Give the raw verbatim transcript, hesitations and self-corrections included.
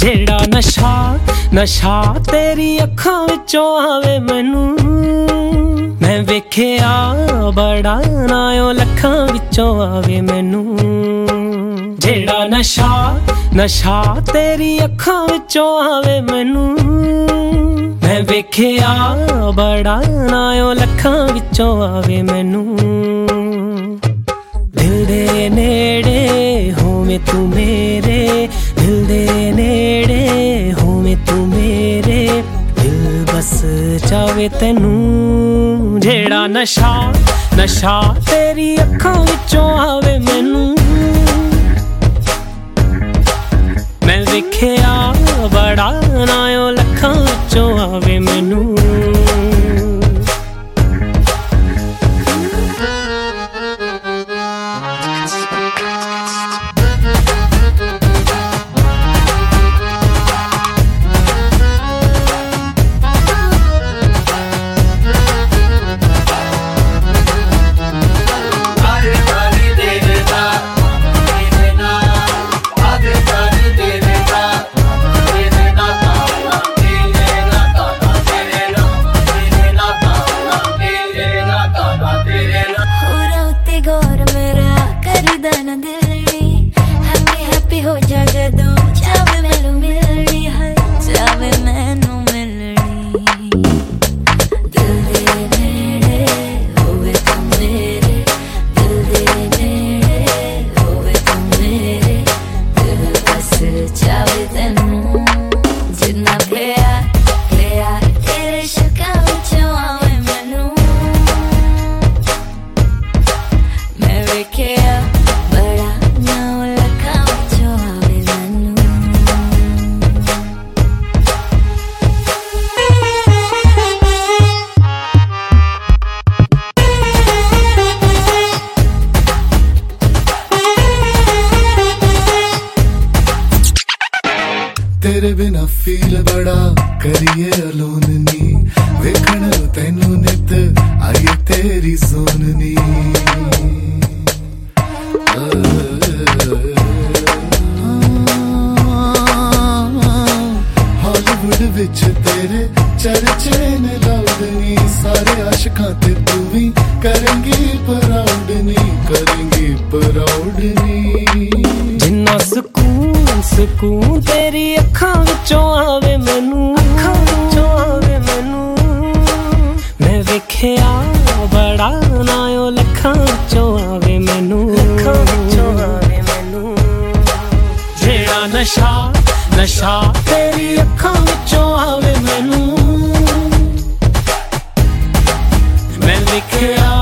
जेड़ा नशा नशा तेरी अखां विचों आवे मैनू मैं वेखिया बड़ा नायो लखां विचों आवे मैनू जेड़ा नशा नशा तेरी अखां विचों आवे मैनू मैं वेखिया बड़ा नायो लखां विचों आवे मैनू दिल दे नेड़े होवे तू मेरे दिल दे नेड़े होवे तू मेरे दिल बस चावे तैनू जेड़ा नशा नशा तेरी अखां विचों आवे मैनू मैं वेखिया बड़ा नायो लखां विचों आवे मैनू तेरे बिना फील बड़ा करिए अलोन नी वेखण तैनू नित आइए तेरी सोन नी हॉलीवुड विच तेरे चर्चे ने लाउड नी सारे आशिकां ते तू भी करेंगी प्राउड नी करेंगी प्राउड नी जिन्ना सुकून सुकून तेरी अखां विचों आवे मैनू अखां विचों आवे मैनू मैं वेखिया बड़ा नायो लखां विचों आवे मैनू लखां विचों आवे मैनू जेड़ा नशा नशा तेरी अखां विचों आवे मैनू मैं वेखिया